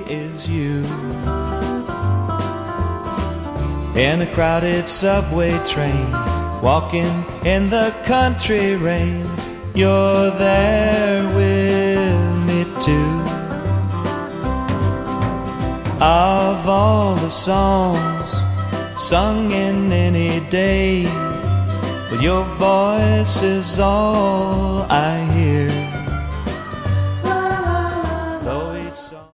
is you. In a crowded subway train, walking in the country rain, you're there with me too. Of all the songs sung in any day, well, your voice is all I hear.